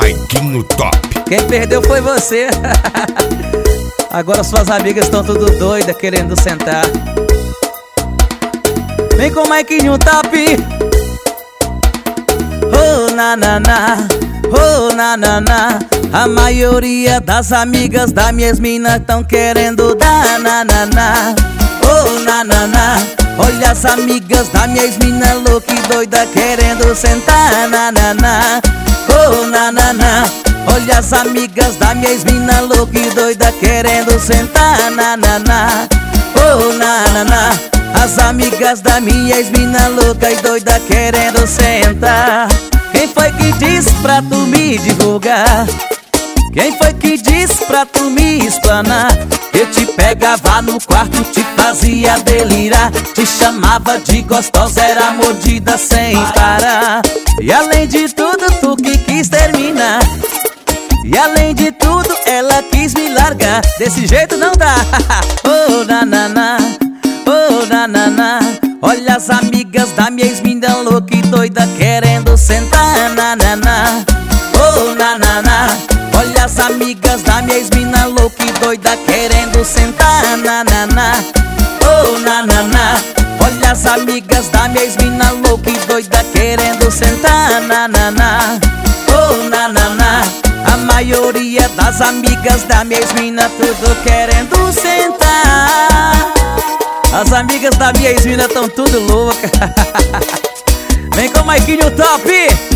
Maiquinho Top. Quem perdeu foi você. Agora suas amigas estão tudo doidas querendo sentar. Vem com o Maiquinho Top. Oh, na na na, oh, na na na. A maioria das amigas das minhas minas tão querendo dar na na na. Oh, na na na. Olha as amigas das minhas minas louca e doida querendo sentar na na na. Oh, na na na. Olha as amigas das minhas minas louca e doida querendo sentar na na na. Oh, na na na. As amigas das minhas minas louca e doida querendo sentar. Quem foi que disse pra tu me divulgar? Quem foi que disse pra tu me explanar? Eu te pegava no quarto, te fazia delirar, te chamava de gostosa, era mordida sem parar. E além de tudo, tu que quis terminar. E além de tudo, ela quis me largar. Desse jeito não dá. Oh, na na na, oh, na na na. Olha as amigas das minhas minas louca e doida querendo sentar na na na. Oh, na na na. Olha as amigas das minhas minas louca e doida querendo sentar na na na. Oh, na na na. Olha as amigas das minhas minas louca e doida querendo sentar na na na. Oh, na na na. A maioria das amigas das minhas minas tudo querendo sentar. As amigas das minhas minas tão tudo louca. Vem com o Maiquinho Top.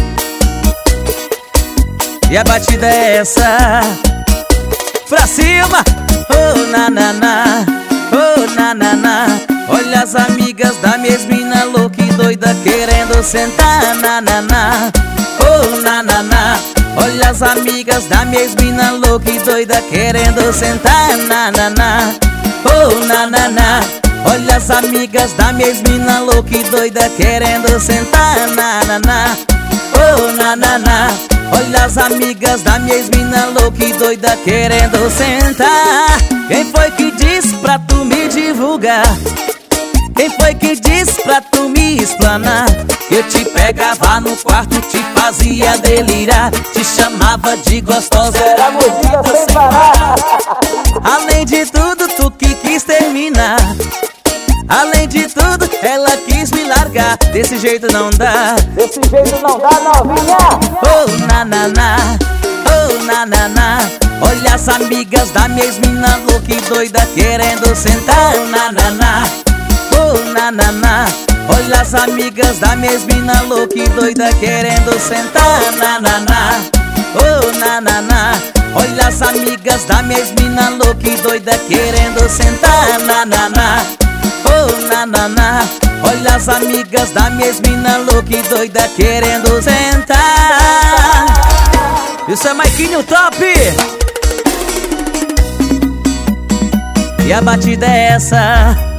E a batida é essa. Pra cima. Oh, na na na, oh, na na na. Olha as amigas das minhas minas louca e doida querendo sentar na na na. Oh, na na na. Olha as amigas das minhas minas louca e doida querendo sentar na na na. Oh, na na na. Olha as amigas das minhas minas louca e doida querendo sentar na na na. Oh, na na na. Olha as amigas das minhas minas louca e doida querendo sentar. Quem foi que disse pra tu me divulgar? Quem foi que disse pra tu me explanar? Eu te pegava no quarto, te fazia delirar, te chamava de gostosa, era mordida sem parar. Além de tudo, tu que quis terminar. Além de tudo, ela quis me largar. Desse jeito não dá. Desse jeito não dá, novinha. Oh, na na na, oh, na na na. Olha as amigas das minhas minas louca e doida querendo sentar na na na. Oh, na na na. Olha as amigas das minhas minas louca e doida querendo sentar na na na. Oh, na na na. Olha as amigas das minhas minas louca e doida querendo sentar na na na. Oh, na na na. Olha as amigas das minhas minas louca e doida querendo sentar. Isso é Maiquinho Top. E a batida é essa.